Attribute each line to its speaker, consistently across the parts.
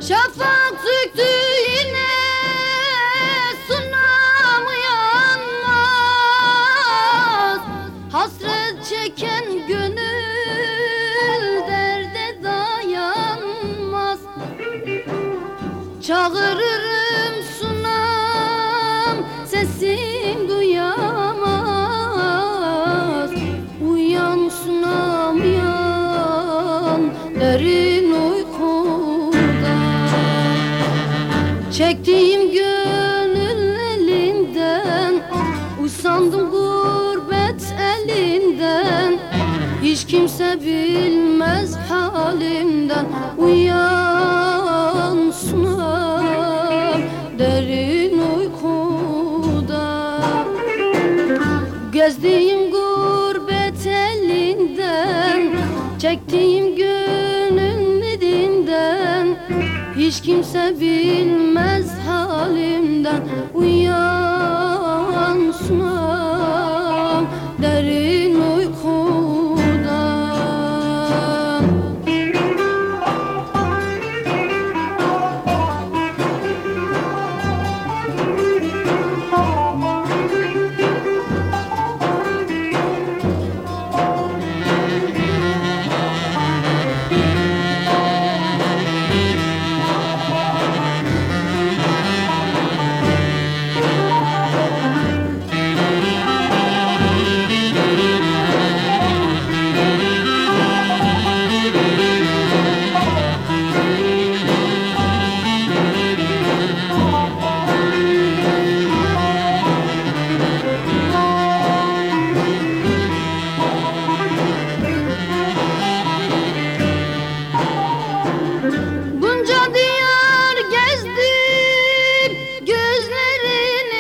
Speaker 1: Şafak söktü yine sunam yanmaz. Hasret çeken gönül derde dayanmaz. Çağırırım sunam sesim duyamaz. Uyan sunam uyan derin uykuda. Çektiğim gönül elinden, usandım gurbet elinden. Hiç kimse bilmez halimden. Uyan sunam derin uykuda. Gezdiğim gurbet elinden, çektiğim gönül elinden. Hiç kimse bilmez halimden. Uyan sunam derin uykuda. Bunca diyar gezdim gözlerin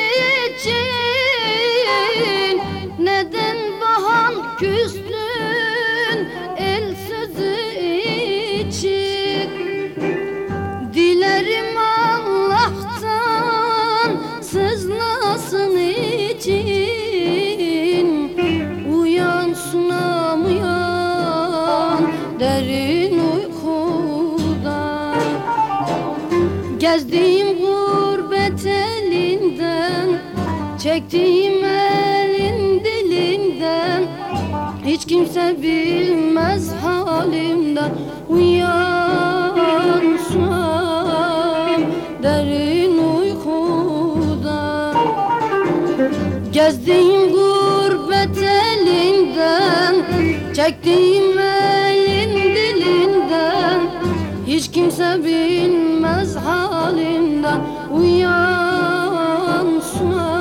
Speaker 1: için. Neden bahan küstün el sözü için? Dilerim Allah'tan sızlasın için. Uyan sunam uyan derin uykuda. Gezdiğim gurbet elinden, çektiğim elin dilinden. Hiç kimse bilmez halimden. Uyan sunam derin uykuda. Gezdiğim gurbet elinden, çektiğim elin dilinden. Hiç kimse bilmez halimden. Uyan sunam